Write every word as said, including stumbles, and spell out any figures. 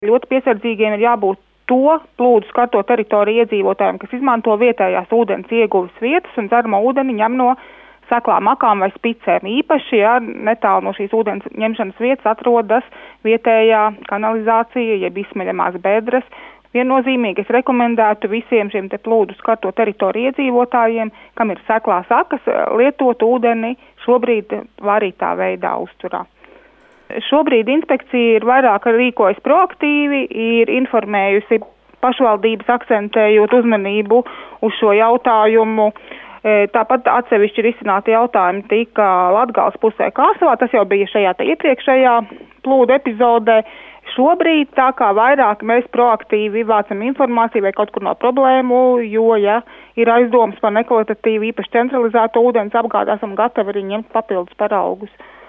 Ļoti piesardzīgiem ir jābūt to plūdu skarto teritoriju iedzīvotājiem, kas izmanto vietējās ūdens ieguves vietas un dzeramo ūdeni ņem no seklām akām vai spicēm. Īpaši, ja netālu no šīs ūdens ņemšanas vietas atrodas vietējā kanalizācija, jeb izsmeļamās bedres. Viennozīmīgi es rekomendētu visiem šiem te plūdu skarto teritoriju iedzīvotājiem, kam ir seklās akas, lietot ūdeni šobrīd varītā veidā uzturā. Šobrīd inspekcija ir vairāk rīkojas proaktīvi, ir informējusi pašvaldības, akcentējot uzmanību uz šo jautājumu. Tāpat atsevišķi risināti jautājumi tika Latgales pusē Kāsavā, tas jau bija šajā te iepriekšējā plūdu epizodē. Šobrīd tā kā vairāk mēs proaktīvi vācam informāciju vai kaut kur no problēmu, jo, ja ir aizdomas par nekvalitatīvu, īpaši centralizēto ūdens apgādi, esam gatavi arī ņemt papildus paraugus.